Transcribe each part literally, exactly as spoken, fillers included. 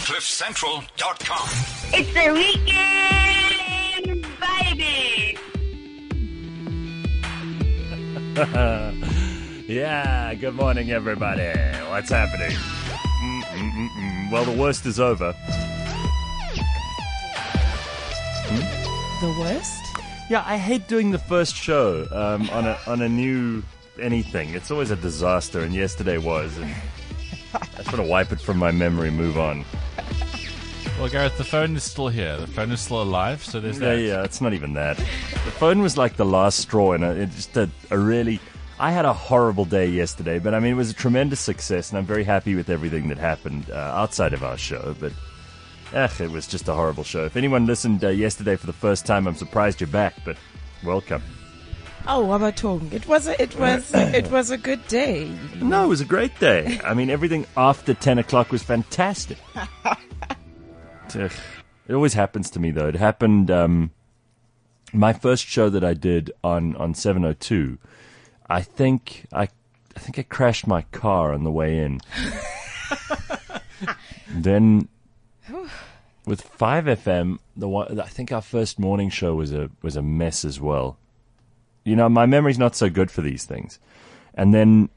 cliff central dot com. It's the weekend, baby. Yeah, good morning, everybody. What's happening? Mm-mm-mm-mm. Well, the worst is over. Hmm? The worst? Yeah, I hate doing the first show um, on a on a new anything. It's always a disaster, and yesterday was. And I just want to wipe it from my memory, move on. Well, Gareth, the phone is still here. The phone is still alive, so there's Yeah, that. yeah, it's not even that. The phone was like the last straw, and it just a, a really... I had a horrible day yesterday, but I mean, it was a tremendous success, and I'm very happy with everything that happened uh, outside of our show, but eh, it was just a horrible show. If anyone listened uh, yesterday for the first time, I'm surprised you're back, but welcome. Oh, Wabatong. It was a, it was it was a good day. No, it was a great day. I mean, everything after ten o'clock was fantastic. Ugh. It always happens to me, though. It happened, um, my first show that I did on, on seven oh two, I think I, I think I crashed my car on the way in. Then, with five F M, the one, I think our first morning show was a was a mess as well. You know, my memory's not so good for these things. And then,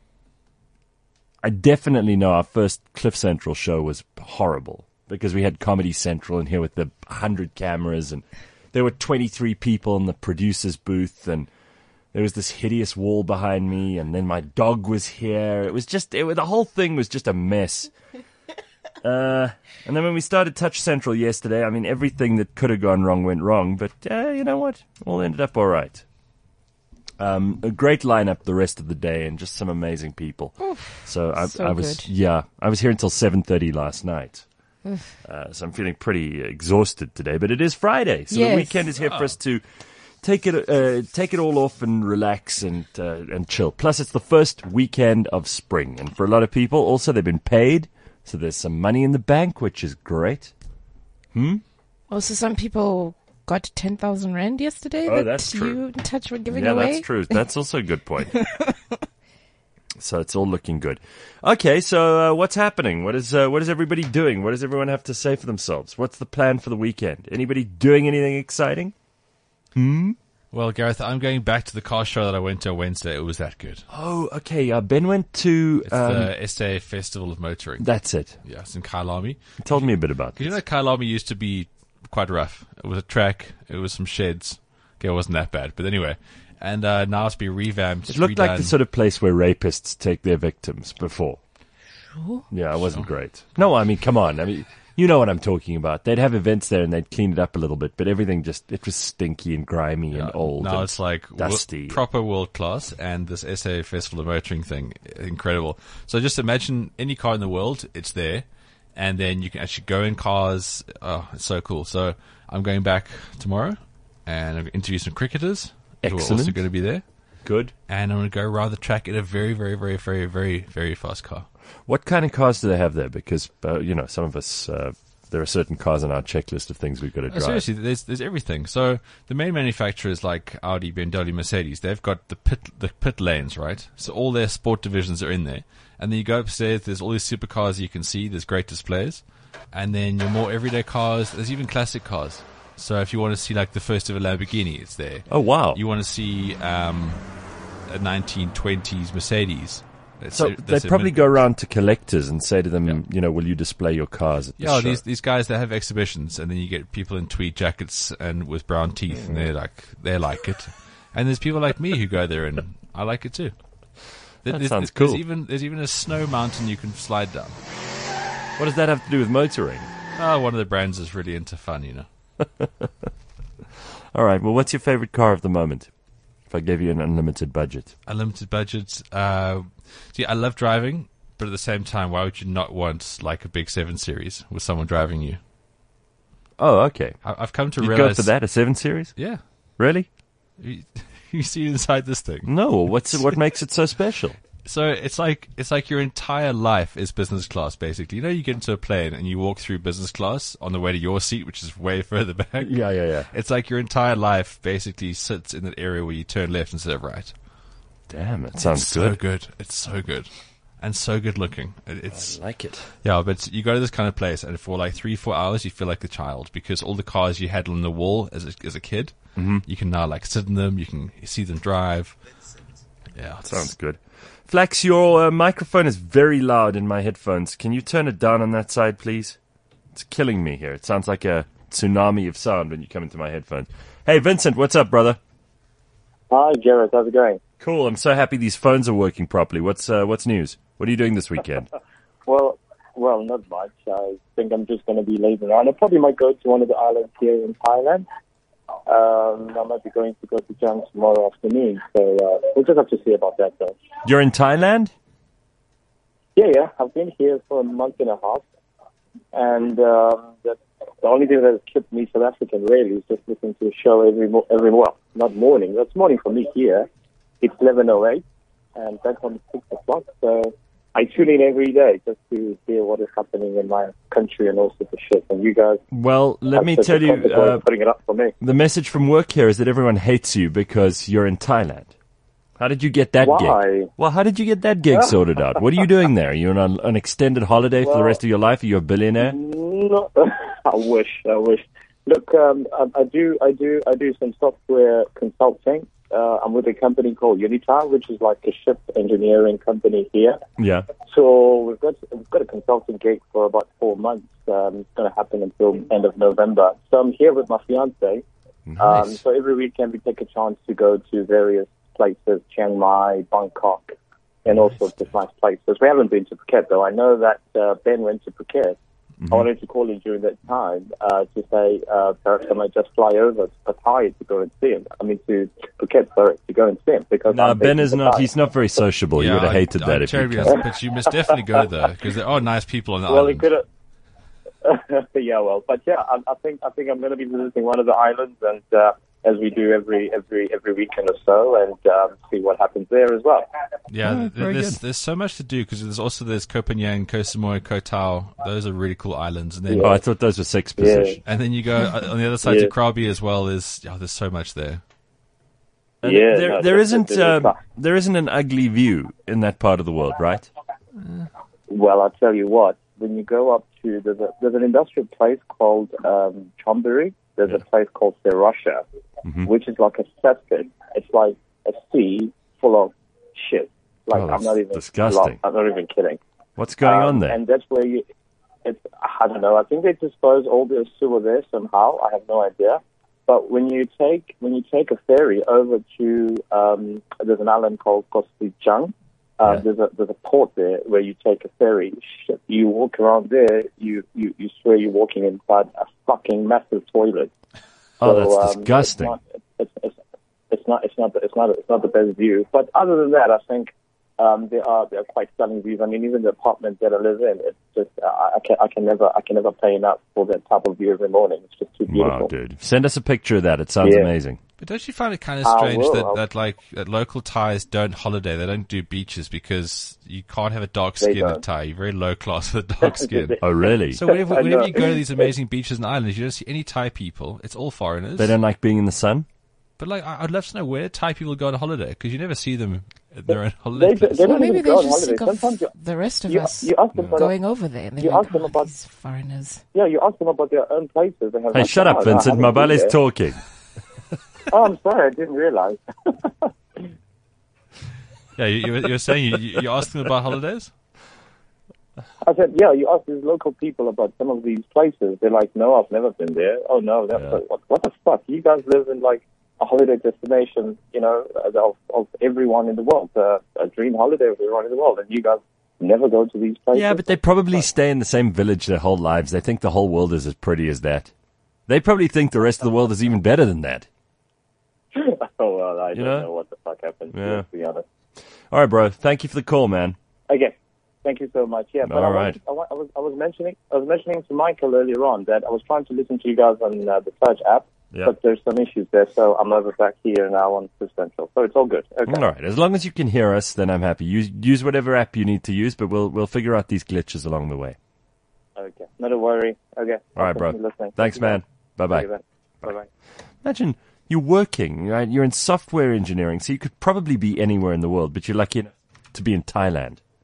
I definitely know our first Cliff Central show was horrible. Because we had Comedy Central in here with the one hundred cameras, and there were twenty-three people in the producer's booth, and there was this hideous wall behind me, and then my dog was here. It was just, it, the whole thing was just a mess. Uh, and then when we started Touch Central yesterday, I mean, everything that could have gone wrong went wrong, but uh, you know what? All ended up all right. Um, a great lineup the rest of the day, and just some amazing people. Oof, so I, so I was, good. yeah, I was here until seven thirty last night. Uh, so I'm feeling pretty exhausted today, but it is Friday, so Yes. the weekend is here for us to take it, uh, take it all off and relax and uh, and chill. Plus, it's the first weekend of spring, and for a lot of people, also they've been paid, so there's some money in the bank, which is great. Hmm. Also, some people got ten thousand rand yesterday. Oh, that that's true. You and Touch were giving Yeah, away. that's true. That's also a good point. So it's all looking good. Okay, so uh, what's happening? What is uh, what is everybody doing? What does everyone have to say for themselves? What's the plan for the weekend? Anybody doing anything exciting? Hmm. Well, Gareth, I'm going back to the car show that I went to on Wednesday. It was that good. Oh, okay. Uh, Ben went to. It's Um, the S A Festival of Motoring. that's it. Yeah, it's in Kyalami. He told me a bit about Because you this. know, Kyalami used to be quite rough. It was a track. It was some sheds. Okay, it wasn't that bad. But anyway, and uh, now it's been revamped. It looked redone. like the sort of place where rapists take their victims before. Sure. Yeah, it wasn't great. No, I mean, come on. I mean, you know what I'm talking about. They'd have events there and they'd clean it up a little bit, but everything just, it was stinky and grimy and old. Now and it's like wo- dusty. proper world class, and this S A Festival of Motoring thing, incredible. So just imagine any car in the world, it's there, and then you can actually go in cars. Oh, it's so cool. So I'm going back tomorrow, and I'm going to interview some cricketers who are Excellent. also going to be there, Good. and I'm going to go around the track in a very, very, very, very, very, very fast car. What kind of cars do they have there? Because, uh, you know, some of us, uh, there are certain cars on our checklist of things we've got to No, drive. seriously, there's there's everything. So the main manufacturers like Audi, B M W, Mercedes, they've got the pit the pit lanes, right? So all their sport divisions are in there. And then you go upstairs, there's all these supercars you can see, there's great displays. And then your more everyday cars, there's even classic cars. So if you want to see like the first ever Lamborghini, it's there. Oh, wow. You want to see um, a nineteen twenties Mercedes. That's So a- that's they'd a probably min- go around to collectors and say to them, Yeah. you know, will you display your cars at the Yeah, show? these these guys that have exhibitions, and then you get people in tweed jackets and with brown teeth, and they're like they like it. And there's people like me who go there, and I like it too. There- That there's, sounds there's cool. even there's even a snow mountain you can slide down. What does that have to do with motoring? Oh, one of the brands is really into fun, you know. All right, well, what's your favorite car of the moment? If I gave you an unlimited budget. Unlimited budget. Uh, see, I love driving, but at the same time, why would you not want like a big seven series with someone driving you? Oh, okay. I, I've come to You realize go for that, a seven series? Yeah, Really? you, you see inside this thing. No, what's it, what makes it so special? So it's like it's like your entire life is business class, basically. You know, you get into a plane and you walk through business class on the way to your seat, which is way further back. Yeah, yeah, yeah. It's like your entire life basically sits in that area where you turn left instead of right. Damn, it sounds It's good. so good. It's so good. and so good looking. It, it's I like it. yeah, but you go to this kind of place, and for like three, four hours, you feel like a child because all the cars you had on the wall as a, as a kid, mm-hmm. you can now like sit in them, you can see them drive. Yeah, Sounds good. Flax, your uh, microphone is very loud in my headphones. Can you turn it down on that side, please? It's killing me here. It sounds like a tsunami of sound when you come into my headphones. Hey, Vincent, what's up, brother? Hi, Gareth. How's it going? Cool. I'm so happy these phones are working properly. What's uh, what's news? What are you doing this weekend? Well, well, not much. I think I'm just going to be lazing around. I probably might go to one of the islands here in Thailand. Um, I might be going to go to Chiang tomorrow afternoon. So uh, we'll just have to see about that, though. You're in Thailand? Yeah, yeah. I've been here for a month and a half. And um, the, the only thing that has kept me South African, really, is just listening to a show every, mo- every well, not morning. That's morning for me here. It's eleven oh eight, and back home it's six o'clock. So I tune in every day just to hear what is happening in my country and all sorts of shit. And you guys... Well, let me such tell a you, consequence uh, putting it up for me. the message from work here is that everyone hates you because you're in Thailand. How did you get that Why? gig? Well, how did you get that gig sorted out? What are you doing there? Are you on an extended holiday for the Well- rest of your life? Are you a billionaire? No, I wish, I wish. Look, um, I, I do, I do, I do some software consulting. Uh, I'm with a company called Unitar, which is like a ship engineering company here. Yeah. So we've got we've got a consulting gig for about four months. Um, it's going to happen until end of November. So I'm here with my fiance. Nice. Um, so every weekend we take a chance to go to various places, Chiang Mai, Bangkok, and all sorts of nice places. We haven't been to Phuket though. I know that uh, Ben went to Phuket. Mm-hmm. I wanted to call you during that time uh, to say uh, perhaps I might just fly over to Pattaya to go and see him. I mean to Phuket, sorry, to go and see him because No, I'm Ben based is in not. Pattaya. He's not very sociable. you would have I- hated I that if you terribly could. understand, but you must definitely go there because there are nice people on the Well, he island. could have. Yeah, well, but yeah, I, I think I think I'm going to be visiting one of the islands, and uh, as we do every every every weekend or so, and um, see what happens there as well. Yeah, Oh, th- very there's good. there's so much to do because there's also there's Koh Phangan, Koh Samui, Koh Tao. Those are really cool islands, and then Oh, I thought those were sex Yeah. positions. and then you go uh, on the other side Yeah. to Krabi as well. Is oh, there's so much there. And Yeah, there, no, there that's- isn't. that's Um, tough. there isn't an ugly view in that part of the world, right? Well, I'll tell you what. When you go up to there's, a, there's an industrial place called um, Chonburi. There's a place called Serosha, Mm-hmm. which is like a cesspit. It's like a sea full of shit. Like Oh, I'm that's not even disgusting. I'm not even kidding. What's going Um, on there? And that's where you. It's I don't know. I think they dispose all the sewer there somehow. I have no idea. But when you take when you take a ferry over to um, there's an island called Koh Sichang. Uh, Yeah. There's a there's a port there where you take a ferry. Shit, you walk around there, you, you, you swear you're walking inside a fucking massive toilet. Oh, So, that's um, disgusting. It's not, it's, it's, it's not it's not the, it's not it's not the best view. But other than that, I think um, they are they are quite stunning views. I mean, even the apartment that I live in, it's just uh, I can I can never I can never pay enough for that type of view every morning. It's just too beautiful. Wow, dude. Send us a picture of that. It sounds Yeah. amazing. But don't you find it kind of I strange will, that, I'll- that like that local Thais don't holiday? They don't do beaches because you can't have a dark They skin in don't. Thai. You're very low class with a dark skin. Oh, really? So whenever, I whenever know. you go to these amazing beaches and islands, you don't see any Thai people. It's all foreigners. They don't like being in the sun? But like, I- I'd love to know where Thai people go on holiday because you never see them at their own holiday They, place. they Well, don't maybe even they go on just holiday. think of Sometimes you, the rest of you, us you ask them about going over there. And they're you like, ask them "Oh, about- these foreigners. yeah, you ask them about their own places. They have Hey, like, shut "Oh, up, no, I Vincent. haven't been Mabale's there." talking. Oh, I'm sorry, I didn't realize. Yeah, you, you, were- you were saying you, you you asked them about holidays. I said, yeah, you ask these local people about some of these places. They're like, no, I've never been there. Oh, no, that's Yeah. like, what, what the fuck? You guys live in like a holiday destination, you know, of, of everyone in the world, uh, a dream holiday of everyone in the world, and you guys never go to these places. Yeah, but they probably stay in the same village their whole lives. They think the whole world is as pretty as that. They probably think the rest of the world is even better than that. Oh, well, I You don't know? know? what the fuck happened, Yeah. to be honest. All right, bro. Thank you for the call, man. Okay. Thank you so much. Yeah, but All I, right. was, I, wa- I was I was mentioning I was mentioning to Michael earlier on that I was trying to listen to you guys on uh, the Surge app, Yeah. but there's some issues there, so I'm over back here now on Cliff Central. So it's all good. Okay. All right. As long as you can hear us, then I'm happy. Use use whatever app you need to use, but we'll we'll figure out these glitches along the way. Okay. Not a worry. Okay. All right, bro. Listening. Thanks, man. Bye bye. Bye bye. Imagine you're working, right? You're in software engineering, so you could probably be anywhere in the world, but you're lucky enough to be in Thailand.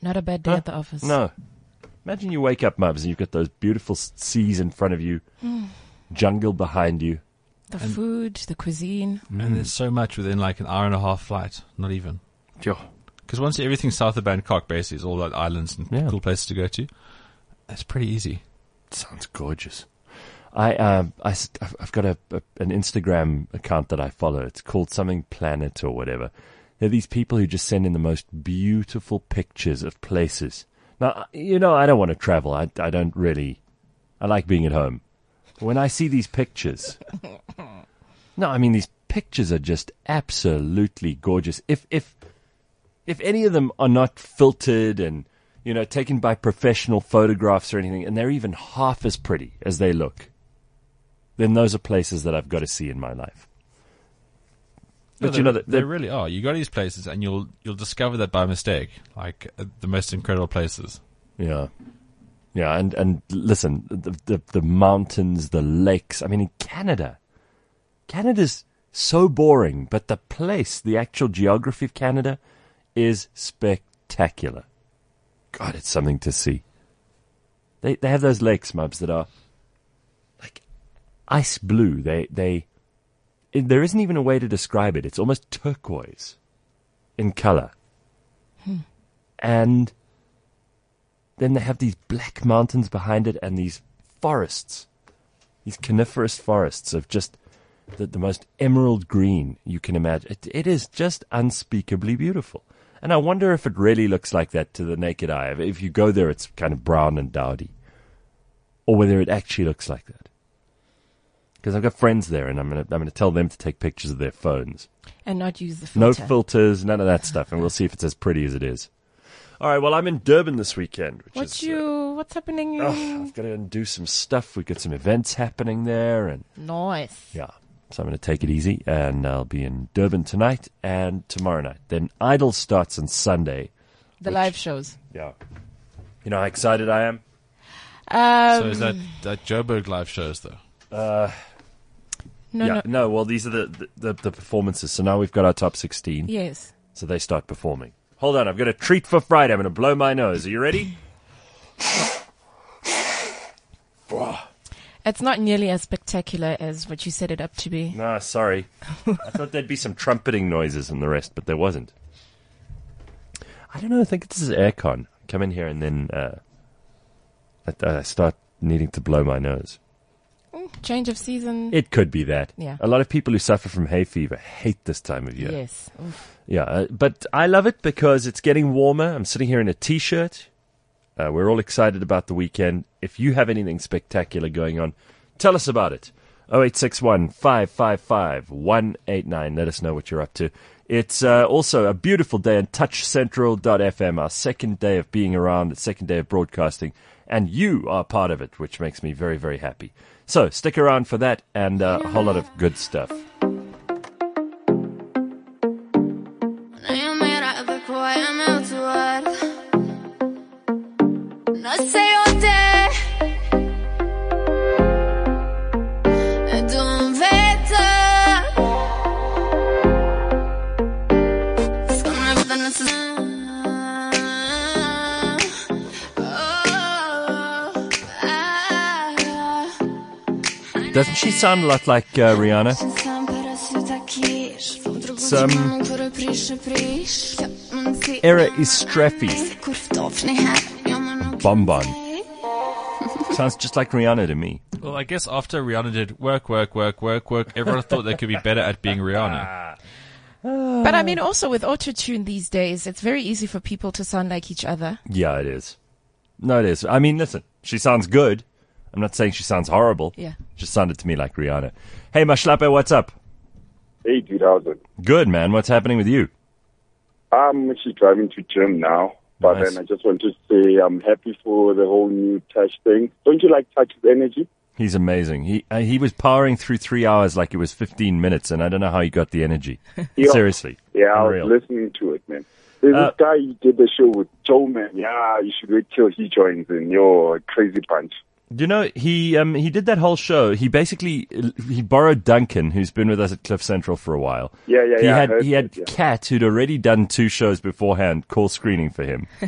Not a bad day Huh? at the office. No. Imagine you wake up, Mubs, and you've got those beautiful s- seas in front of you, jungle behind you. The food, the cuisine. And there's so much within like an hour and a half flight. Not even. Sure. Because once everything south of Bangkok basically is all like islands and Yeah. cool places to go to, it's pretty easy. Sounds gorgeous. I, um, I, s- I've I've got a, a an Instagram account that I follow. It's called something Planet or whatever. There are these people who just send in the most beautiful pictures of places. Now, you know, I don't want to travel. I, I don't really. I like being at home. But when I see these pictures, no, I mean these pictures are just absolutely gorgeous. If if if any of them are not filtered and, you know, taken by professional photographs or anything, and they're even half as pretty as they look, then those are places that I've got to see in my life. No, But they, you know, that they they're- really are. You go to these places and you'll you'll discover that by mistake, like uh, the most incredible places. yeah, yeah, and and listen, the, the the mountains, the lakes. I mean, in Canada, Canada's so boring, but the place, the actual geography of Canada, is spectacular. God, it's something to see. They they have those lakes, Mubs, that are like ice blue. They they it, there isn't even a way to describe it. It's almost turquoise in color, and then they have these black mountains behind it and these forests, these coniferous forests of just the, the most emerald green you can imagine. It, it is just unspeakably beautiful. And I wonder if it really looks like that to the naked eye. If- If you go there, it's kind of brown and dowdy. Or whether it actually looks like that. Because I've got friends there, and I'm going to I'm going to tell them to take pictures of their phones. And not use the No filter. filters, none of that stuff, and we'll see if it's as pretty as it is. All right, well, I'm in Durban this weekend. Which What's is, uh, you? What's happening? oh, I've got to do some stuff. We've got some events happening there, and Nice. yeah. So I'm going to take it easy, and I'll be in Durban tonight and tomorrow night. Then Idol starts on Sunday. The Which- live shows. Yeah. You know how excited I am? Um, So is that that Joburg live shows though? no, yeah. no. No, well, these are the, the, the performances. So now we've got our top sixteen. Yes. So they start performing. Hold on, I've got a treat for Friday. I'm going to blow my nose. Are you ready? It's not nearly as spectacular as what you set it up to be. No, sorry. I thought there'd be some trumpeting noises and the rest, but there wasn't. I don't know. I think this is aircon. Come in here and then uh, I, I start needing to blow my nose. Change of season. It could be that. Yeah. A lot of people who suffer from hay fever hate this time of year. Yes. Oof. Yeah, uh, but I love it because it's getting warmer. I'm sitting here in a t-shirt. Uh, we're all excited about the weekend. If you have anything spectacular going on, tell us about it. oh eight six one, five five five, one eight nine. Let us know what you're up to. It's uh, also a beautiful day on touch central dot f m, our second day of being around, the second day of broadcasting, and you are part of it, which makes me very, very happy. So stick around for that and uh, a whole lot of good stuff. Doesn't she sound a lot like uh, Rihanna? Some Era Istrefi. Bonbon. Sounds just like Rihanna to me. Well, I guess after Rihanna did work, work, work, work, work, everyone thought they could be better at being Rihanna. But I mean, also with autotune these days, it's very easy for people to sound like each other. Yeah, it is. No, it is. I mean, listen, she sounds good. I'm not saying she sounds horrible. Yeah. Just sounded to me like Rihanna. Hey, Mashlape, what's up? Hey, dude, how's it? Good, man. What's happening with you? I'm actually driving to gym now, but Nice. then I just want to say I'm happy for the whole new Touch thing. Don't you like Touch's energy? He's amazing. He uh, he was powering through three hours like it was fifteen minutes, and I don't know how he got the energy. Yeah. Seriously. Yeah, I Unreal. was listening to it, man. There's Uh, this guy who did the show with Joe, man. Yeah, you should wait till he joins in. You're a crazy bunch. You know, he um he did that whole show. He basically he borrowed Duncan, who's been with us at Cliff Central for a while. Yeah, yeah, He yeah. I had heard he had that, yeah. Kat, who'd already done two shows beforehand, call screening for him,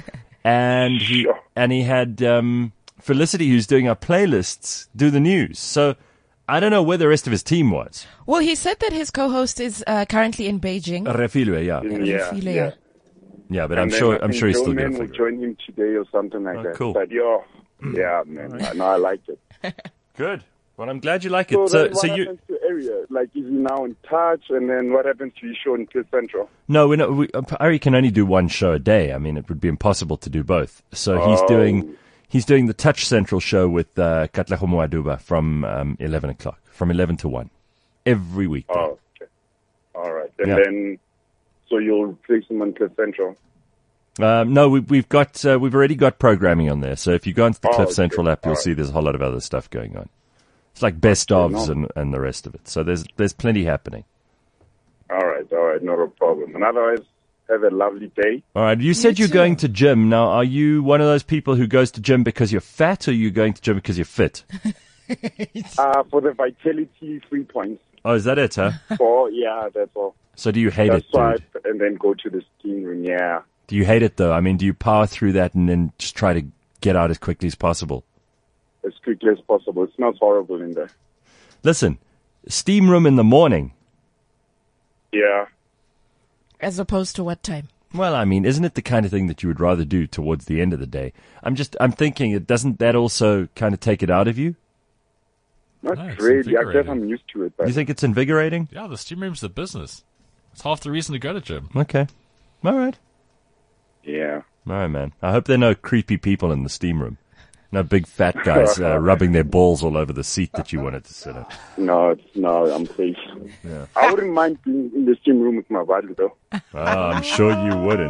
and he Sure. and he had um, Felicity, who's doing our playlists, do the news. So I don't know where the rest of his team was. Well, he said that his co-host is uh, currently in Beijing. Refilwe, yeah, Yeah, Refilwe. yeah. yeah, but And I'm then sure I I'm think sure he's Joe still Man going to will figure it. join him today or something like Oh, that. cool. But yeah, yeah, man, I know I like it. Good. Well, I'm glad you like So, it. So, then what so you happens to area? Like, is he now in touch? And then what happens to your show in Cliff Central? no, we're not, we, Ari can only do one show a day. I mean, it would be impossible to do both. So he's Oh. doing he's doing the Touch Central show with uh, Katlego Moaduba from um, eleven o'clock, from eleven to one, every weekday. Oh, okay. All right. And Yeah. then, so you'll replace him on Cliff Central? Um, no, we, we've got uh, we've already got programming on there. So if you go into the Oh, Cliff okay. Central app, you'll All right. see there's a whole lot of other stuff going on. It's like best ofs no. and, and the rest of it. So there's there's plenty happening. All right, all right, not a problem. And otherwise, have a lovely day. All right. You said you're too. going to gym. Now, are you one of those people who goes to gym because you're fat, or are you going to gym because you're fit? Uh, for the vitality three points. Oh, is that it, huh? Four, yeah, that's all. So do you hate That's it, dude? swipe and then go to the steam room, yeah. Do you hate it, though? I mean, do you power through that and then just try to get out as quickly as possible? As quickly as possible. It smells horrible in there. Listen, steam room in the morning. Yeah. As opposed to what time? Well, I mean, isn't it the kind of thing that you would rather do towards the end of the day? I'm just, I'm thinking, it doesn't that also kind of take it out of you? Not No, it's really. I guess invigorating. I'm used to it. But You think it's invigorating? Yeah, the steam room's the business. It's half the reason to go to gym. Okay. All right. yeah. All right, man. I hope there are no creepy people in the steam room. No big fat guys uh, rubbing their balls all over the seat that you wanted to sit in. No, it's, no, I'm safe. Yeah. I wouldn't mind being in the steam room with my body, though. Oh, I'm sure you wouldn't.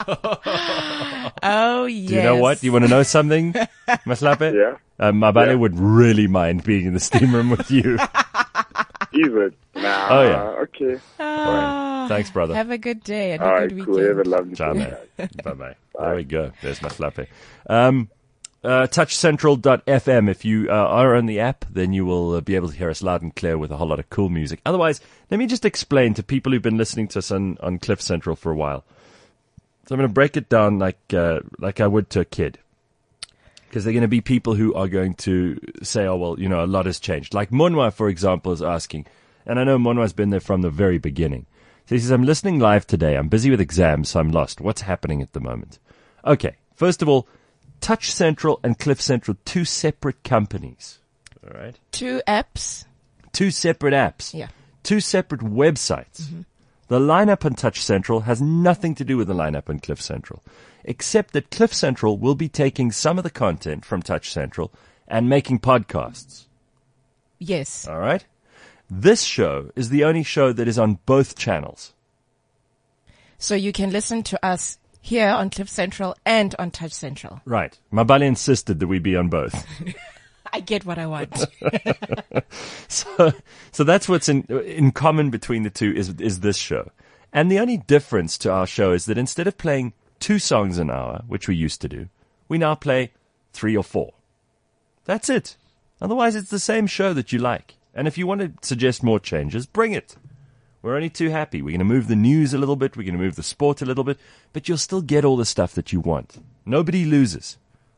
Oh, yes. Do you know what? You want to know something, Maslape? Yeah. Uh, Mabale Yeah. would really mind being in the steam room with you. Is it? Nah. Oh, yeah. Okay. All right. Thanks, brother. Have a good day and All a right, good cool. Have a weekend. lovely Ciao, day. man. Bye-bye. There we go. There's Maslape. Um, uh, touch central dot f m. If you uh, are on the app, then you will uh, be able to hear us loud and clear with a whole lot of cool music. Otherwise, let me just explain to people who've been listening to us on, on Cliff Central for a while. So I'm going to break it down like uh, like I would to a kid. Because they're going to be people who are going to say, oh, well, you know, a lot has changed. Like Monwa, for example, is asking, and I know Monwa's been there from the very beginning. So he says, I'm listening live today. I'm busy with exams, so I'm lost. What's happening at the moment? Okay, first of all, Touch Central and Cliff Central, two separate companies. All right? Two apps. Two separate apps. Yeah. Two separate websites. Mm-hmm. The lineup on Touch Central has nothing to do with the lineup on Cliff Central, except that Cliff Central will be taking some of the content from Touch Central and making podcasts. Yes. All right? This show is the only show that is on both channels. So you can listen to us here on Cliff Central and on Touch Central. Right. Mabali insisted that we be on both. I get what I want. So, so that's what's in in common between the two is is this show. And the only difference to our show is that instead of playing two songs an hour, which we used to do, we now play three or four. That's it. Otherwise, it's the same show that you like. And if you want to suggest more changes, bring it. We're only too happy. We're going to move the news a little bit. We're going to move the sport a little bit. But you'll still get all the stuff that you want. Nobody loses.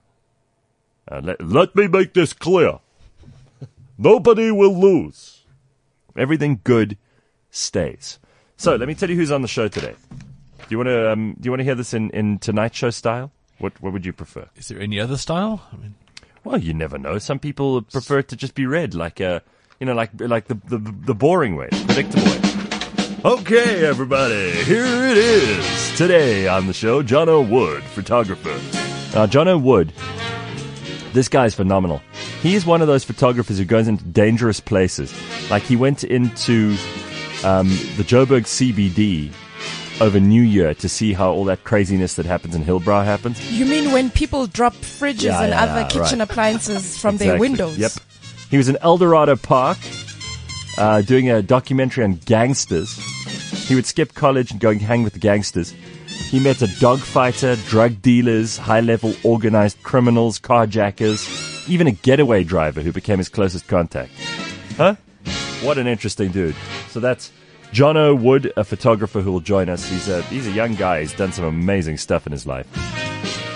Uh, let, let me make this clear. Nobody will lose. Everything good stays. So let me tell you who's on the show today. Do you want to? Um, do you want to hear this in, in Tonight Show style? What What would you prefer? Is there any other style? I mean, Well, you never know. Some people prefer it to just be read, like a, you know, like like the the, the boring way, the predictable way. Okay, everybody, here it is today on the show. Jono Wood, photographer. Now, Jono Wood, this guy's phenomenal. He is one of those photographers who goes into dangerous places. Like he went into um, the Joburg C B D over New Year to see how all that craziness that happens in Hillbrow happens. You mean when people drop fridges Yeah, and yeah, other yeah, kitchen right. appliances from their Exactly. windows? Yep. He was in El Dorado Park uh, doing a documentary on gangsters. He would skip college and go and hang with the gangsters. He met a dogfighter, drug dealers, high-level organized criminals, carjackers, even a getaway driver who became his closest contact. Huh? What an interesting dude. So that's Jono Wood, a photographer who will join us. He's a, he's a young guy. He's done some amazing stuff in his life.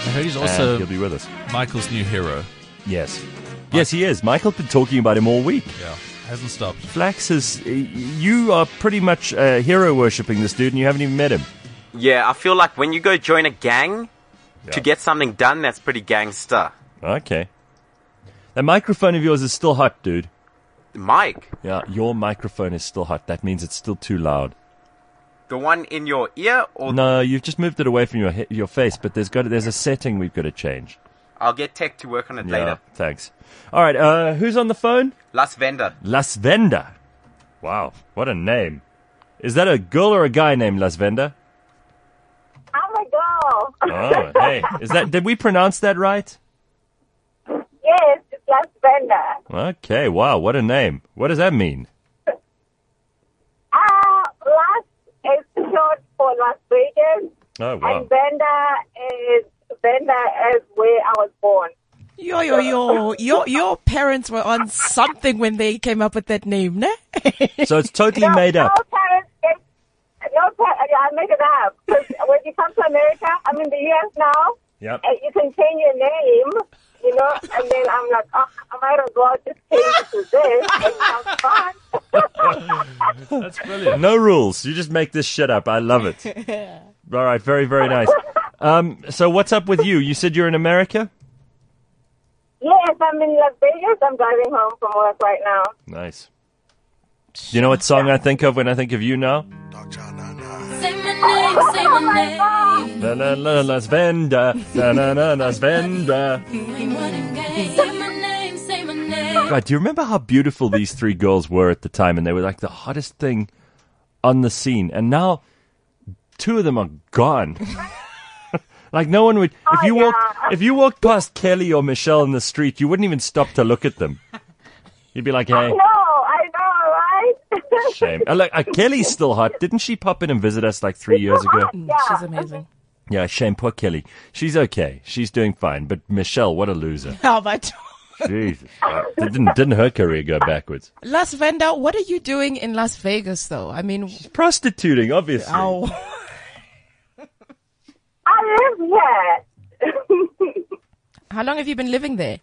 I heard he's and also he'll be with us. Michael's new hero. Yes. Yes, he is. Michael's been talking about him all week. Yeah, hasn't stopped. Flax is... You are pretty much uh, hero-worshipping this dude, and you haven't even met him. Yeah, I feel like when you go join a gang Yeah. to get something done, that's pretty gangster. Okay. That microphone of yours is still hot, dude. Mike, Yeah, your microphone is still hot. That means it's still too loud. the one in your ear, or No, you've just moved it away from your he- your face, but there's got to, there's a setting we've got to change. I'll get tech to work on it Yeah, later. thanks. All right, uh, who's on the phone? Las Venda. Las Venda. Wow, what a name. Is that a girl or a guy named Las Venda? I'm a girl. Oh, hey. Is that, did we pronounce that right? Yes, it's Las Venda. Okay, wow, what a name. What does that mean? Uh, Las is short for Las Vegas, Oh, wow. and Venda is Venda is where I was born. Yo, yo, yo. Your, your parents were on something when they came up with that name, ne? So it's totally No, made up. No parents get, no par- yeah, I make it up. 'Cause when you come to America, I'm in the U S now, Yep. and you can change your name, you know, and then I'm like, oh, I might as well just change it to this. It sounds fun. That's brilliant. No rules. You just make this shit up. I love it. All right, very, very nice. Um, so what's up with you? You said you're in America? Yes, I'm in Las Vegas. I'm driving home from work right now. Nice. You know what song I think of when I think of you now? Say my name, say my name. La la la Las Venda, la la la Las Venda. Say my name, say my name. God, do you remember how beautiful these three girls were at the time? And they were like the hottest thing on the scene. And now two of them are gone. Like no one would. If you Oh, walked, yeah. if you walked past Kelly or Michelle in the street, you wouldn't even stop to look at them. You'd be like, I "Hey, know, I know, right? shame." Uh, look, uh, Kelly's still hot. Didn't she pop in and visit us like three years ago? Mm, She's amazing. Yeah, shame. Poor Kelly. She's okay. She's doing fine. But Michelle, what a loser. How about Jesus, uh, didn't didn't her career go backwards? Las Venda? What are you doing in Las Vegas, though? I mean, Prostituting, obviously. ow. I live here. How long have you been living there?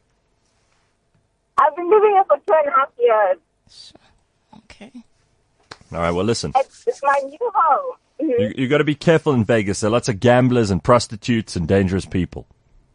I've been living here for two and a half years. Okay. All right. Well, listen. It's, it's my new home. Mhm. You you got to be careful in Vegas. There are lots of gamblers and prostitutes and dangerous people.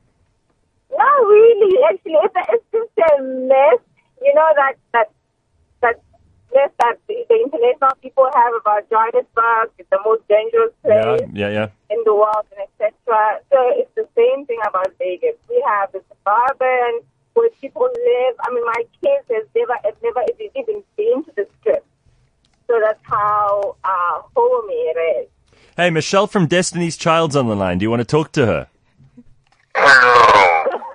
Not really, actually. It's, a, it's just a mess. You know that that that mess that the, the international people have about Johannesburg. It's the most dangerous Yeah, place yeah, yeah. in the world, and et cetera. So it's the same thing about Vegas. We have the suburban where people live. I mean, my kids has never, have never even been to the strip. So that's how uh, homey it is. Hey, Michelle from Destiny's Child's on the line. Do you want to talk to her? Hello.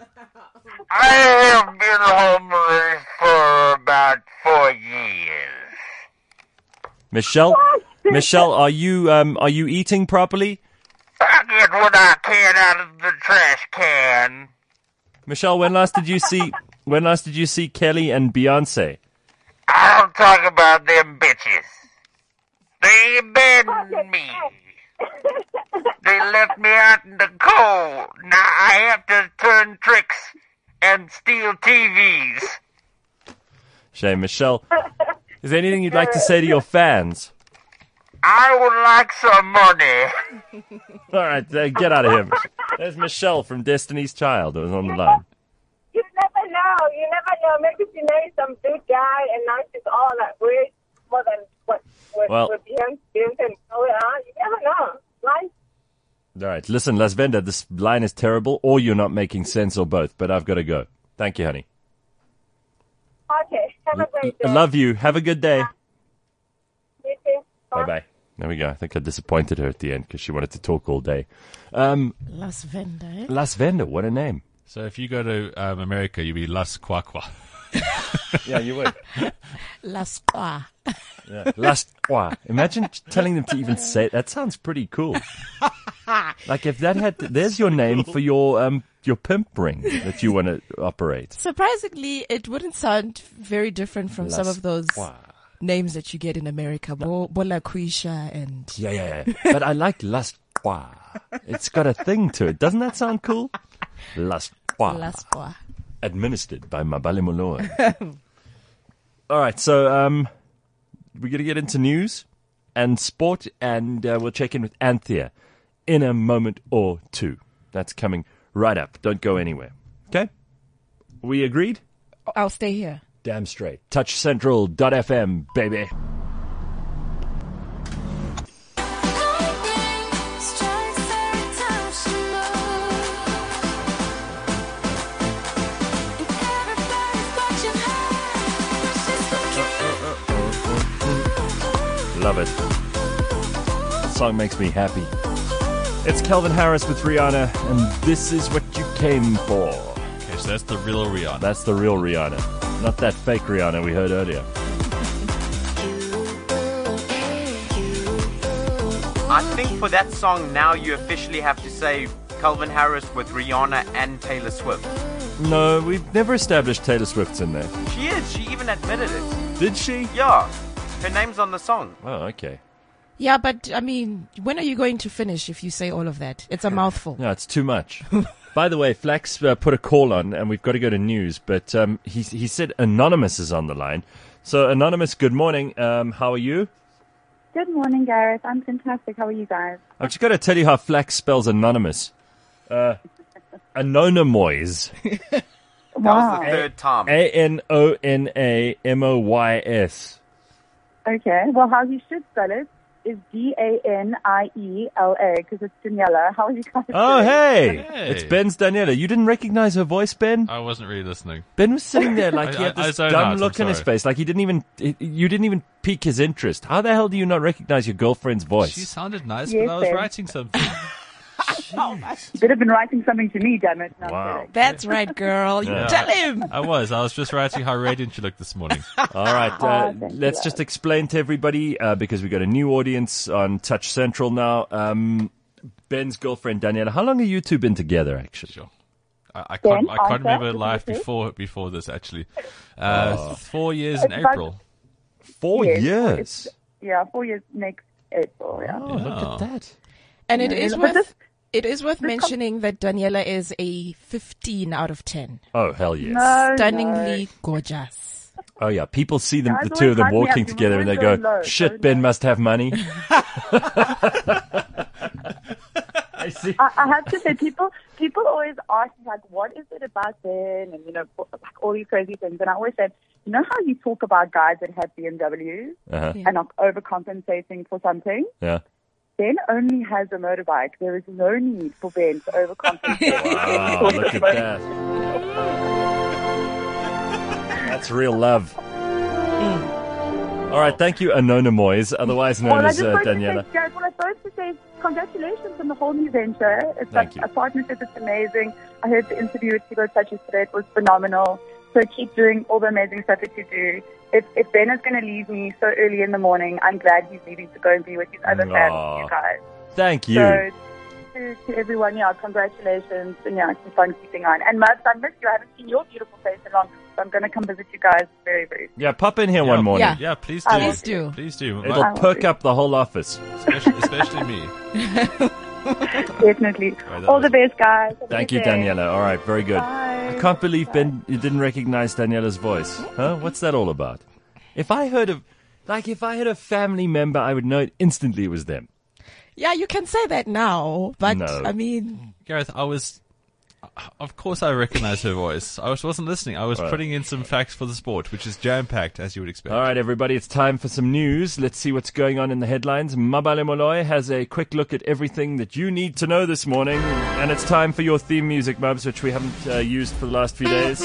I have been homeless for about four years. Michelle, Michelle, are you um are you eating properly? I get what I can out of the trash can. Michelle, when last did you see when last did you see Kelly and Beyonce? I don't talk about them bitches. They abandoned me. They left me out in the cold. Now I have to turn tricks and steal T Vs. Shame, Michelle. Is there anything you'd like to say to your fans? I would like some money. All right, uh, get out of here. There's Michelle from Destiny's Child who was on the line. You never know. You never know. Maybe she married some dude guy, and now she's all like way more than what what Well- what Beyonce Beyonce and Chloe are. You never know. Life. All right, listen, Las Venda, this line is terrible, or you're not making sense, or both. But I've got to go. Thank you, honey. Okay. Have a great day. I love you. Have a good day. You too. Bye bye. There we go. I think I disappointed her at the end because she wanted to talk all day. Um, Las Venda, eh? Las Venda, what a name. So if you go to um, America, you'll be Las Kwakwa. Yeah, you would. Las Qua. Yeah. Las Qua. Imagine telling them to even say it. That sounds pretty cool. Like if that had, there's your name for your um your pimp ring that you want to operate. Surprisingly, it wouldn't sound very different from some Las of those Qua. names that you get in America. Bo- Bola Quisha and Yeah, yeah, yeah. But I like Las Qua. It's got a thing to it. Doesn't that sound cool? Laspoa. Laspoa. Administered by Mabale Moloi. All right, so um, we're going to get into news and sport, and uh, we'll check in with Anthea in a moment or two. That's coming right up. Don't go anywhere. Okay? We agreed? I'll stay here. Damn straight. touch central dot f m, baby. Love it. The song makes me happy. It's Calvin Harris with Rihanna, and this is what you came for. Okay, so that's the real Rihanna. That's the real Rihanna. Not that fake Rihanna we heard earlier. I think for that song now you officially have to say Calvin Harris with Rihanna and Taylor Swift. No, we've never established Taylor Swift's in there. She is. She even admitted it. Did she? Yeah. Her name's on the song. Oh, okay. Yeah, but, I mean, when are you going to finish if you say all of that? It's a mouthful. No, it's too much. By the way, Flax uh, put a call on, and we've got to go to news, but um, he, he said Anonymous is on the line. So, Anonymous, good morning. Um, how are you? Good morning, Gareth. I'm fantastic. How are you guys? I've just got to tell you how Flax spells Anonymous. Uh, Anonamoys. That was the third time. A N O N A M O Y S. Okay. Well, how you should spell it is D A N I E L A, because it's Daniela. How are you guys Oh, doing? hey. Hey. It's Ben's Daniela. You didn't recognize her voice, Ben? I wasn't really listening. Ben was sitting there like he I- had I- I this zoned dumb out, I'm look in his sorry. face. Like he didn't even, he- you didn't even pique his interest. How the hell do you not recognize your girlfriend's voice? She sounded nice, Yes, but I was Ben. writing something. You could have been writing something to me, damn it. No, I'm Wow. kidding. That's right, girl. You Yeah. tell him. I was. I was just writing how radiant you looked this morning. All right, uh, Oh, thank you, let's love. just explain to everybody, uh, because we got a new audience on Touch Central now. Um, Ben's girlfriend, Daniela, how long have you two been together, actually? Sure. I, I Ben, can't. I can't answer, remember what did life you say? before before this. Actually, uh, Oh. four years in It's about- April. Four Yes, years. it's- Yeah, four years next April, yeah. Oh, look Oh. at that. And it Yeah, is but worth this- it is worth this com- mentioning that Daniela is a fifteen out of ten. Oh, hell yes. No, Stunningly no. gorgeous. Oh, yeah. People see them, Guys the two of them always hype me walking up. You together and they always go, go low, shit, so Ben low." must have money. I see. I, I have to say, people people always ask me, like, what is it about Ben? And, you know, like all these crazy things. And I always say, you know how you talk about guys that have B M Ws Uh-huh. Yeah. and are overcompensating for something? Yeah. Ben only has a motorbike. There is no need for Ben to overcompensate. Wow, look at that. That's real love. All right, thank you, Anonamoys, otherwise known Well, I as just uh, wanted to Daniela. say, Gareth, well, I supposed to say congratulations on the whole new venture. It's Thank like you. a partnership. It's amazing. I heard the interview with Tigo Touch yesterday. It was phenomenal. So keep doing all the amazing stuff that you do. If, if Ben is going to leave me so early in the morning, I'm glad he's leaving to go and be with his other fans, Aw. you guys. Thank you. So to, to everyone, yeah, congratulations. And yeah, keep on keeping on. And Mubs, I missed you. I haven't seen your beautiful face in long. So I'm going to come visit you guys very, very soon. Yeah, pop in here one morning. Yeah. Yeah, please do. I will Please do. Please do. It'll I will perk do. up the whole office. Especially, especially me. Definitely. Right, that All was- the best, guys. Have a Thank good you, day. Daniela. All right, very good. Bye. I can't believe Ben, you didn't recognize Daniela's voice. Huh? What's that all about? If I heard of, like, if I had a family member, I would know it instantly it was them. Yeah, you can say that now, but No. I mean, Gareth, I was. Of course, I recognize her voice. I was, wasn't listening. I was Right. putting in some facts for the sport, which is jam packed, as you would expect. All right, everybody, it's time for some news. Let's see what's going on in the headlines. Mabale Moloi has a quick look at everything that you need to know this morning. And it's time for your theme music, Mubs, which we haven't uh, used for the last few days.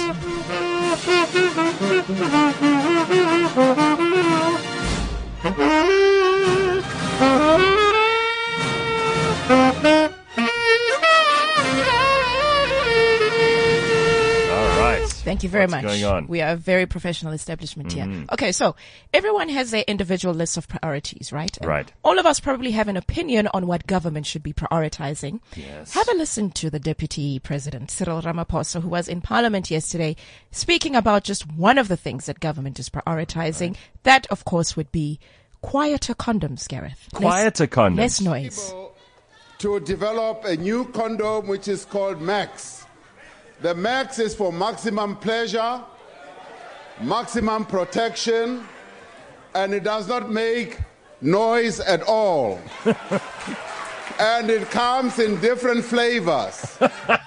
All right. thank you very What's much. going on? We are a very professional establishment here. Mhm. Okay, so everyone has their individual list of priorities, right? And Right. all of us probably have an opinion on what government should be prioritizing. Yes. Have a listen to the Deputy President, Cyril Ramaphosa, who was in Parliament yesterday, speaking about just one of the things that government is prioritizing. That, of course, would be quieter condoms, Gareth. Less- Quieter condoms. Less noise. to develop a new condom which is called Max. The Max is for maximum pleasure, maximum protection, and it does not make noise at all. And it comes in different flavors.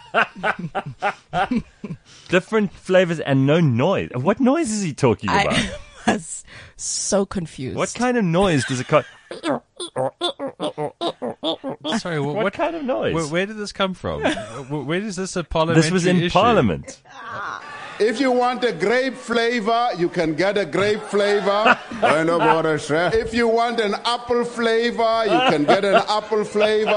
Different flavors and no noise. What noise is he talking about? I was so confused. What kind of noise does it co- Sorry, what, what kind of noise? Where, where did this come from? Where where is this a parliamentary This was in issue? Parliament. If you want a grape flavor, you can get a grape flavor. If you want an apple flavor, you can get an apple flavor.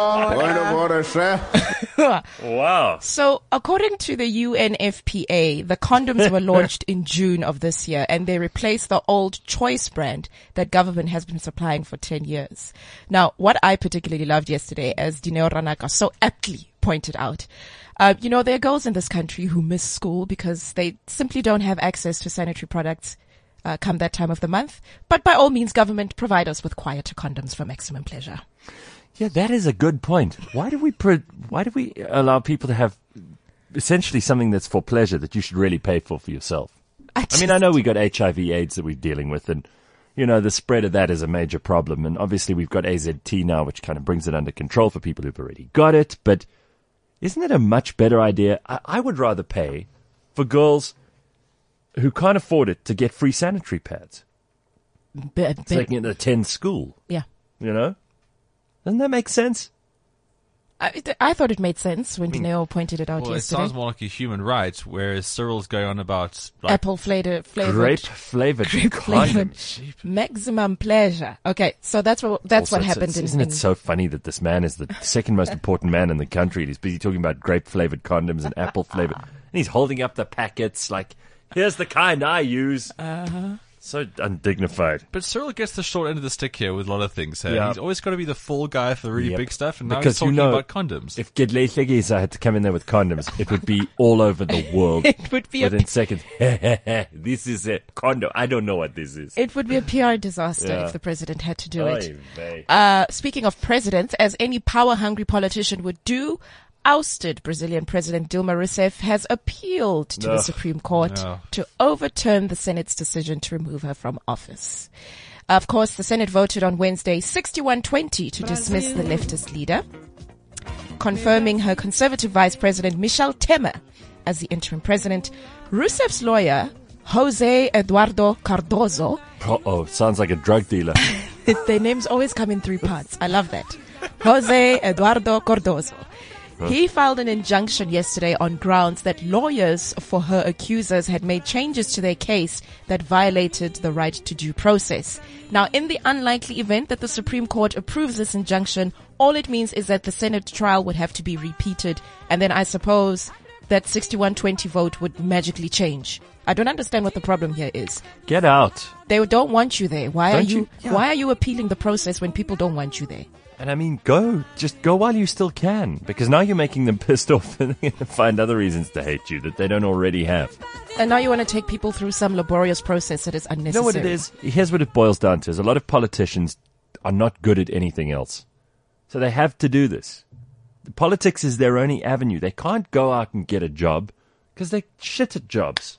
Wow. So, according to the U N F P A, the condoms were launched in June of this year, and they replaced the old Choice brand that government has been supplying for ten years. Now, what I particularly loved yesterday, as Dineo Ranaka so aptly pointed out, Uh, you know, there are girls in this country who miss school because they simply don't have access to sanitary products uh, come that time of the month. But by all means, government, provide us with quieter condoms for maximum pleasure. Yeah, that is a good point. Why do we pre- why do we allow people to have essentially something that's for pleasure that you should really pay for for yourself? I, I mean, I know we got H I V AIDS that we're dealing with, and you know the spread of that is a major problem. And obviously, we've got A Z T now, which kind of brings it under control for people who've already got it. But isn't it a much better idea? I, I would rather pay for girls who can't afford it to get free sanitary pads. Be- So they can attend school. Yeah. You know? Doesn't that make sense? I, I thought it made sense when Dineo pointed it out Well, it yesterday. sounds more like a human right, whereas Cyril's going on about like, Apple flavored, flavored, Grape flavored grape flavored, condoms. maximum pleasure. Okay, so that's what that's Also, what it's- happened. it's- in, Isn't in it so funny that this man is the second most important man in the country? And he's busy talking about grape flavored condoms and apple flavored, and he's holding up the packets like, "Here's the kind I use." Uh-huh. So undignified. But Cyril gets the short end of the stick here with a lot of things. Hey? Yeah. He's always got to be the fall guy for the really Yep. big stuff, and now Because he's talking you know, about condoms. If Gedleitlegisa had to come in there with condoms, it would be all over the world. It would be a within p- seconds. This is a condom. I don't know what this is. It would be a P R disaster Yeah. if the president had to do Oy it. vey. Uh, speaking of presidents, as any power-hungry politician would do, ousted Brazilian President Dilma Rousseff has appealed to the Ugh. Supreme Court No. to overturn the Senate's decision to remove her from office. Of course, the Senate voted on Wednesday sixty-one twenty to dismiss the leftist leader, confirming her conservative vice president Michel Temer as the interim president. Rousseff's lawyer, Jose Eduardo Cardozo, Uh-oh, sounds like a drug dealer. their names always come in three parts. I love that. Jose Eduardo Cardozo. He filed an injunction yesterday on grounds that lawyers for her accusers had made changes to their case that violated the right to due process. Now, in the unlikely event that the Supreme Court approves this injunction, all it means is that the Senate trial would have to be repeated, and then I suppose that sixty-one twenty vote would magically change. I don't understand what the problem here is. Get out. They don't want you there. Why Don't are you, you- yeah. why are you appealing the process when people don't want you there? And I mean, go. Just go while you still can. Because now you're making them pissed off and they're going to find other reasons to hate you that they don't already have. And now you want to take people through some laborious process that is You unnecessary. know what it is? Here's what it boils down to. Is a lot of politicians are not good at anything else. So they have to do this. Politics is their only avenue. They can't go out and get a job because they're shit at jobs.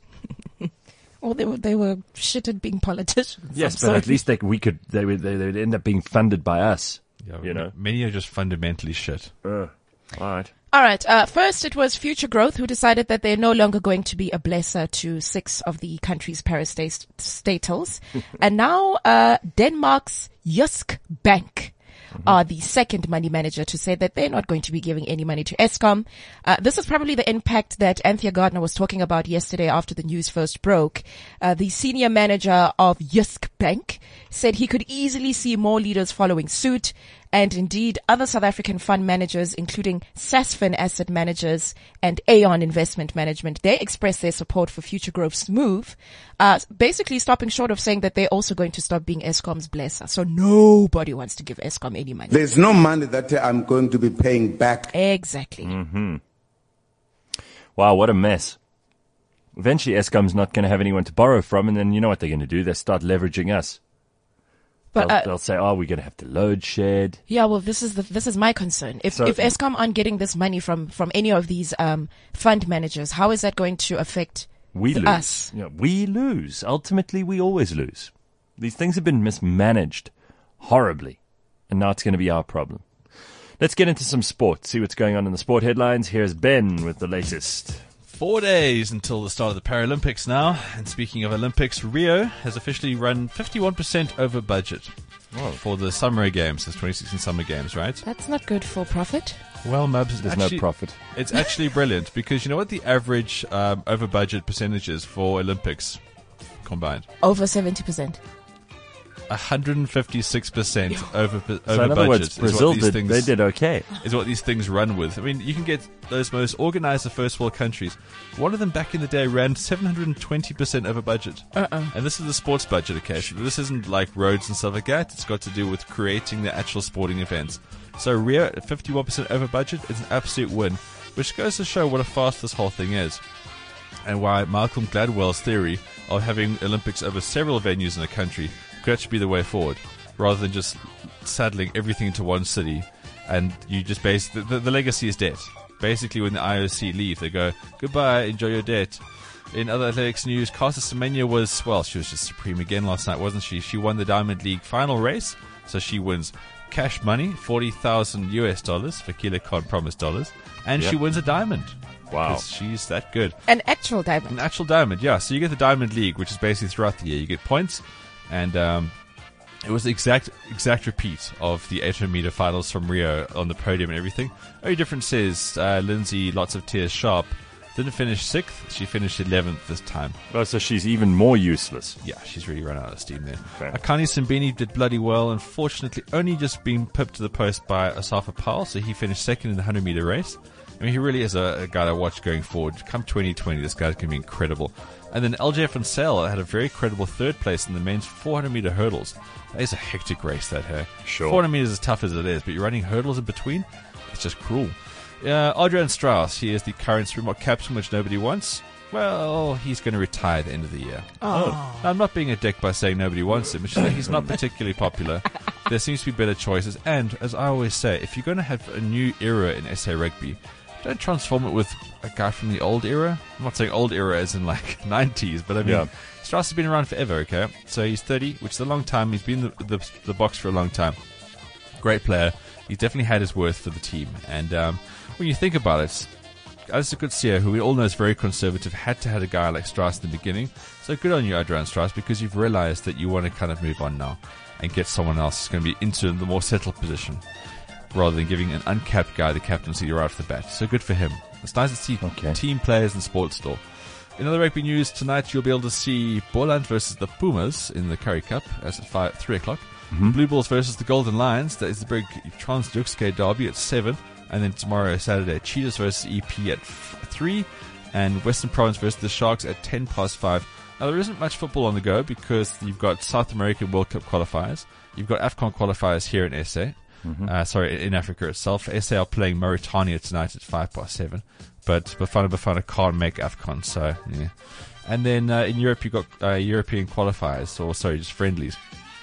Well, they were, they were shit at being politicians. Yes, I'm but sorry. at least they, we could, they would, they would end up being funded by us. Yeah, You know? many are just fundamentally shit. Uh, all right. All right. Uh, first, it was Future Growth who decided that they're no longer going to be a blesser to six of the country's parastatals. And now, uh, Denmark's Jysk Bank are the second money manager to say that they're not going to be giving any money to Eskom. Uh, this is probably the impact that Anthea Gardner was talking about yesterday after the news first broke. Uh, the senior manager of Jysk Bank said he could easily see more leaders following suit. And indeed, other South African fund managers, including Sasfin Asset Managers and Aon Investment Management, they expressed their support for Future Growth's move, uh, basically stopping short of saying that they're also going to stop being Eskom's blesser. So nobody wants to give Eskom any money. There's no money that I'm going to be paying back. Exactly. Mm-hmm. Wow, what a mess. Eventually, Eskom's not going to have anyone to borrow from, and then you know what they're going to do? They start leveraging us. But, they'll, uh, they'll say, "Oh, we're going to have to load shed." Yeah, well, this is the this is my concern. If So- if Eskom aren't getting this money from from any of these um fund managers, how is that going to affect We th- lose. us? You know, we lose. Ultimately, we always lose. These things have been mismanaged horribly, and now it's going to be our problem. Let's get into some sport, see what's going on in the sport headlines. Here's Ben with the latest. Four days until the start of the Paralympics now. And speaking of Olympics, Rio has officially run fifty-one percent over budget for the Summer Games, the twenty sixteen Summer Games, right? That's not good for profit. Well, Mubs, There's actually, no profit. It's actually brilliant because you know what the average um, over budget percentage is for Olympics combined? Over seventy percent. one hundred fifty-six percent over, over So in other budget. words, is Brazil what these did, things, they did okay. Is what these things run with. I mean, you can get those most organized of first world countries. One of them back in the day ran seven hundred twenty percent over budget. Uh-uh. And this is the sports budget occasion. This isn't like roads and stuff like that. It's got to do with creating the actual sporting events. So Rio at fifty-one percent over budget is an absolute win, which goes to show what a fast this whole thing is. And why Malcolm Gladwell's theory of having Olympics over several venues in a country could actually be the way forward, rather than just saddling everything into one city. And you just base the, the, the legacy is debt. Basically, when the I O C leave, they go, goodbye, enjoy your debt. In other athletics news, Caster Semenya was, well, she was just supreme again last night, wasn't she? She won the Diamond League final race, so she wins cash money, forty thousand U S dollars for Kila Khan promised dollars, and Yep. she wins a diamond. Wow. Because she's that good. An actual diamond. An actual diamond, yeah. So you get the Diamond League, which is basically throughout the year. You get points, and um, it was the exact exact repeat of the eight hundred meter finals from Rio on the podium and everything. Only difference is uh, Lindsay, lots of tears sharp, didn't finish sixth. She finished eleventh this time. Oh, so she's even more useless. Yeah, she's really run out of steam there. Okay. Akani Simbini did bloody well. Unfortunately, only just being pipped to the post by Asafa Powell, so he finished second in the one hundred meter race. I mean, he really is a, a guy to watch going forward. Come twenty twenty, this guy's going to be incredible. And then L J Van Zyl had a very credible third place in the men's four hundred meter hurdles. That is a hectic race, that, hey? Sure. four hundred meters is as tough as it is, but you're running hurdles in between? It's just cruel. Uh, Adrian Strauss, he is the current Springbok captain, which nobody wants. Well, he's going to retire at the end of the year. Oh. Now, I'm not being a dick by saying nobody wants him. It's just that he's not particularly popular. There seems to be better choices. And, as I always say, if you're going to have a new era in S A Rugby, don't transform it with a guy from the old era. I'm not saying old era as in like nineties, but I mean, Yeah. Strauss has been around forever, okay? So he's thirty, which is a long time. He's been in the, the, the box for a long time. Great player. He's definitely had his worth for the team. And um, when you think about it, Alistair Coetzee, who we all know is very conservative, had to have a guy like Strauss in the beginning. So good on you, Adrian Strauss, because you've realized that you want to kind of move on now and get someone else who's going to be into the more settled position, rather than giving an uncapped guy the captaincy right off the bat. So good for him. It's nice to see Okay. team players in sports store. In other rugby news, tonight you'll be able to see Boland versus the Pumas in the Currie Cup. That's at five, three o'clock. Blue Bulls versus the Golden Lions. That is the big Trans-Duxke derby at seven. And then tomorrow, Saturday, Cheetahs versus E P at f- three. And Western Province versus the Sharks at ten past five. Now, there isn't much football on the go because you've got South American World Cup qualifiers. You've got AFCON qualifiers here in S A. Uh, sorry, in Africa itself. S A are playing Mauritania tonight at five past seven. But Bafana Bafana can't make AFCON, so yeah. And then uh, in Europe, you've got uh, European qualifiers, or sorry, just friendlies.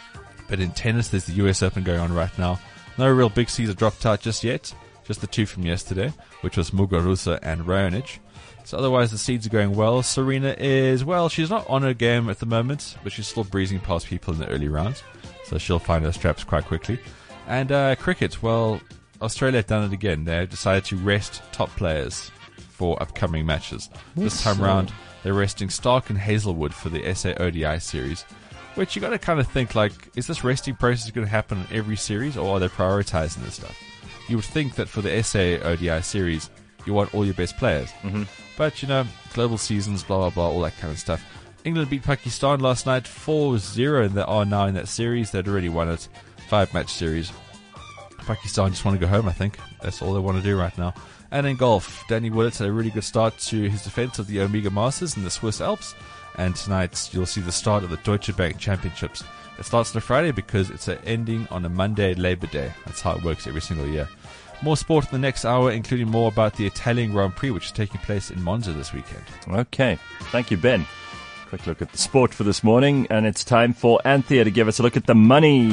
But in tennis, there's the U S Open going on right now. No real big seeds are dropped out just yet. Just the two from yesterday, which was Muguruza and Raonic. So otherwise, the seeds are going well. Serena is, well, she's not on her game at the moment, but she's still breezing past people in the early rounds. So she'll find her straps quite quickly. And uh, cricket, well, Australia have done it again. They decided to rest top players for upcoming matches. This time round, they're resting Stark and Hazelwood for the S A O D I series. Which you got to kind of think, like, is this resting process going to happen in every series, or are they prioritizing this stuff? You would think that for the S A O D I series, you want all your best players. Mm-hmm. But, you know, global seasons, blah, blah, blah, all that kind of stuff. England beat Pakistan last night four zero, and they are now in that series. They'd already won it. Five-match series. Pakistan just want to go home, I think. That's all they want to do right now. And in golf, Danny Willett had a really good start to his defense of the Omega Masters in the Swiss Alps. And tonight, you'll see the start of the Deutsche Bank Championships. It starts on a Friday because it's a ending on a Monday, Labor Day. That's how it works every single year. More sport in the next hour, including more about the Italian Grand Prix, which is taking place in Monza this weekend. Okay. Thank you, Ben. Quick look at the sport for this morning, and it's time for Anthea to give us a look at the money.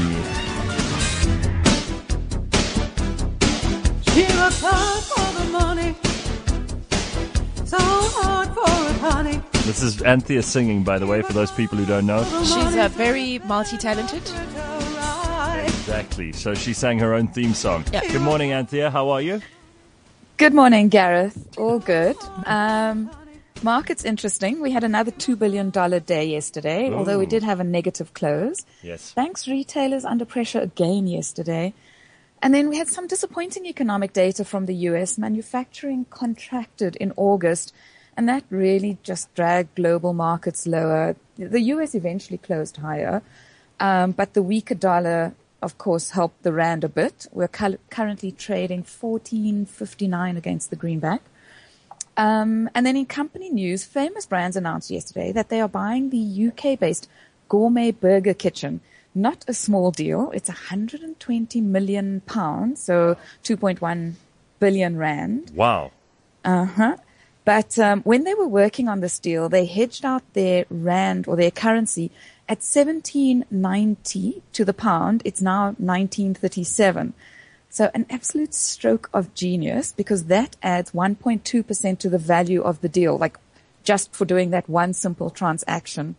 She works hard for the money, so hard for it, honey. This is Anthea singing, by the way, for those people who don't know. She's uh, very multi-talented. Exactly. So she sang her own theme song. Yeah. Good morning, Anthea. How are you? Good morning, Gareth. All good. Um, market's interesting. We had another two billion dollars day yesterday, Ooh. although we did have a negative close. Yes. Banks, retailers under pressure again yesterday. And then we had some disappointing economic data from the U S. Manufacturing contracted in August, and that really just dragged global markets lower. The U S eventually closed higher, um, but the weaker dollar, of course, helped the rand a bit. We're cu- currently trading fourteen fifty-nine against the greenback. Um, and then in company news, Famous Brands announced yesterday that they are buying the U K-based Gourmet Burger Kitchen. Not a small deal. It's one hundred twenty million pounds, so two point one billion rand. Wow. Uh-huh. But um, when they were working on this deal, they hedged out their rand or their currency at seventeen ninety to the pound. It's now nineteen thirty-seven. So an absolute stroke of genius, because that adds one point two percent to the value of the deal, like just for doing that one simple transaction.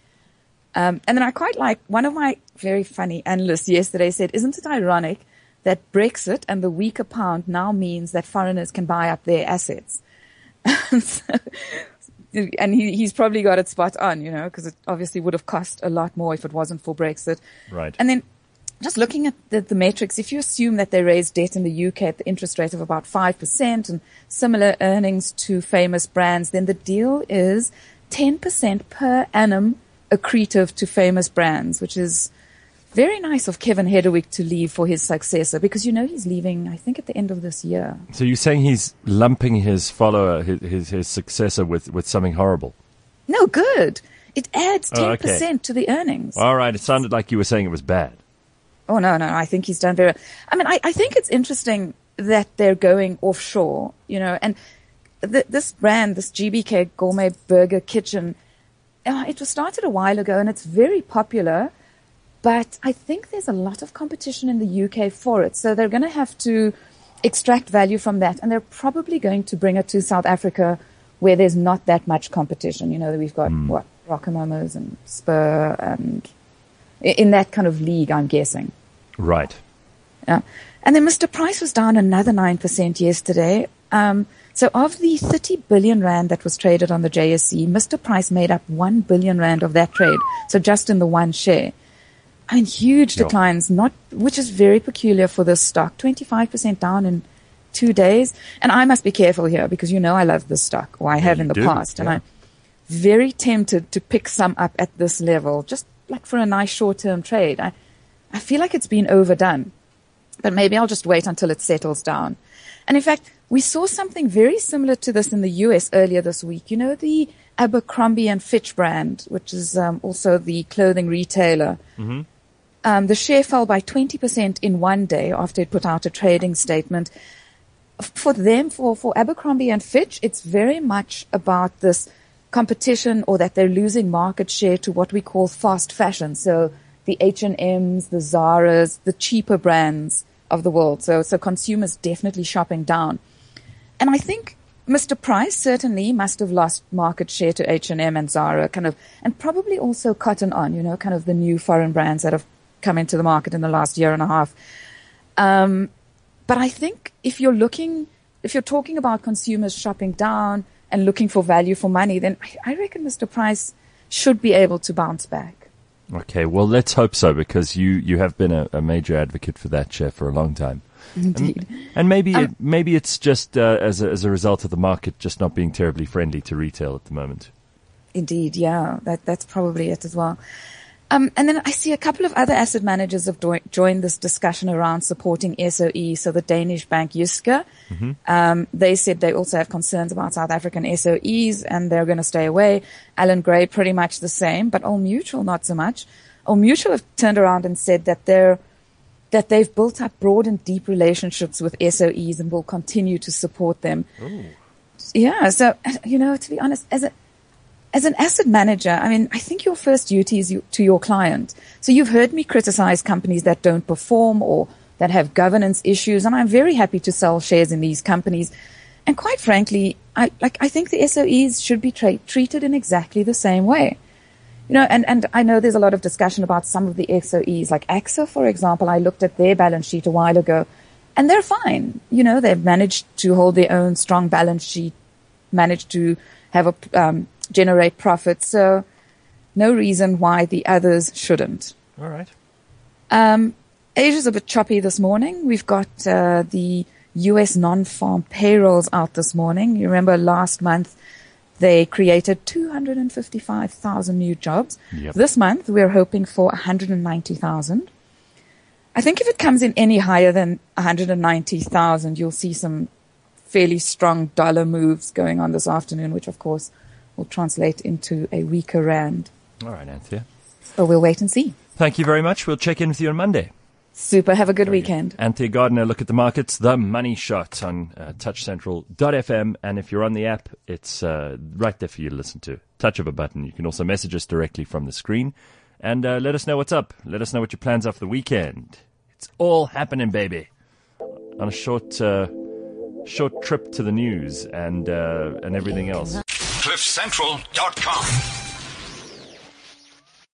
Um, and then I quite like, one of my very funny analysts yesterday said, isn't it ironic that Brexit and the weaker pound now means that foreigners can buy up their assets? so, and he, he's probably got it spot on, you know, because it obviously would have cost a lot more if it wasn't for Brexit. Right. And then just looking at the, the metrics, if you assume that they raised debt in the U K at the interest rate of about five percent and similar earnings to Famous Brands, then the deal is ten percent per annum accretive to Famous Brands, which is very nice of Kevin Hedderwick to leave for his successor, because you know he's leaving, I think, at the end of this year. So you're saying he's lumping his follower, his his, his successor, with, with something horrible? No, good. It adds Oh, ten okay. percent to the earnings. All right. It sounded like you were saying it was bad. Oh, no, no, I think he's done very well. I mean, I, I think it's interesting that they're going offshore, you know, and th- this brand, this G B K Gourmet Burger Kitchen, uh, it was started a while ago and it's very popular, but I think there's a lot of competition in the U K for it. So they're going to have to extract value from that, and they're probably going to bring it to South Africa where there's not that much competition. You know, we've got, mm. what, Rockamama's and Spur and in that kind of league, I'm guessing. Right. Yeah. And then Mister Price was down another nine percent yesterday. Um, so of the thirty billion rand that was traded on the J S E, Mister Price made up one billion rand of that trade. So just in the one share. I mean, huge Yo. declines, not, which is very peculiar for this stock. twenty-five percent down in two days. And I must be careful here because you know I love this stock, or I have you in the do, past. And yeah. I'm very tempted to pick some up at this level, just like for a nice short-term trade. I, I feel like it's been overdone, but maybe I'll just wait until it settles down. And in fact, we saw something very similar to this in the U S earlier this week. You know, the Abercrombie and Fitch brand, which is um, also the clothing retailer. Mm-hmm. Um, the share fell by twenty percent in one day after it put out a trading statement. For them, for, for Abercrombie and Fitch, it's very much about this competition, or that they're losing market share to what we call fast fashion. So the H and M's, the Zara's, the cheaper brands of the world. So, so consumers definitely shopping down. And I think Mister Price certainly must have lost market share to H and M and Zara, kind of, and probably also Cotton On, you know, kind of the new foreign brands that have come into the market in the last year and a half. Um, but I think if you're looking, if you're talking about consumers shopping down and looking for value for money, then I, I reckon Mister Price should be able to bounce back. Okay, well, let's hope so, because you, you have been a, a major advocate for that share for a long time. Indeed. And, and maybe Um, it, maybe it's just uh, as a, as a result of the market just not being terribly friendly to retail at the moment. Indeed, yeah, that that's probably it as well. Um, and then I see a couple of other asset managers have do- joined this discussion around supporting S O E. So the Danish bank Jyske, Mm-hmm. um, they said they also have concerns about South African S O Es and they're going to stay away. Alan Gray pretty much the same, but Old Mutual not so much. Old Mutual have turned around and said that they're that they've built up broad and deep relationships with S O Es and will continue to support them. Ooh. Yeah, so, you know, to be honest, as a as an asset manager, I mean, I think your first duty is you, to your client. So you've heard me criticize companies that don't perform or that have governance issues, and I'm very happy to sell shares in these companies. And quite frankly, I like I think the S O Es should be tra- treated in exactly the same way. You know, and, and I know there's a lot of discussion about some of the S O Es, like A X A, for example. I looked at their balance sheet a while ago, and they're fine. You know, they've managed to hold their own strong balance sheet, managed to have a um, generate profit. So no reason why the others shouldn't. All right. Um, Asia's a bit choppy this morning. We've got uh, the U S non-farm payrolls out this morning. You remember last month they created two hundred fifty-five thousand new jobs. Yep. This month we're hoping for one hundred ninety thousand. I think if it comes in any higher than one hundred ninety thousand, you'll see some fairly strong dollar moves going on this afternoon, which of course will translate into a weaker rand. All right, Anthea. But we'll wait and see. Thank you very much. We'll check in with you on Monday. Super. Have a good weekend. Anthea Gardner, look at the markets, the money shot on uh, touch central dot f m. And if you're on the app, it's uh, right there for you to listen to. Touch of a button. You can also message us directly from the screen. And uh, let us know what's up. Let us know what your plans are for the weekend. It's all happening, baby. On a short uh, short trip to the news and uh, and everything else. cliff central dot com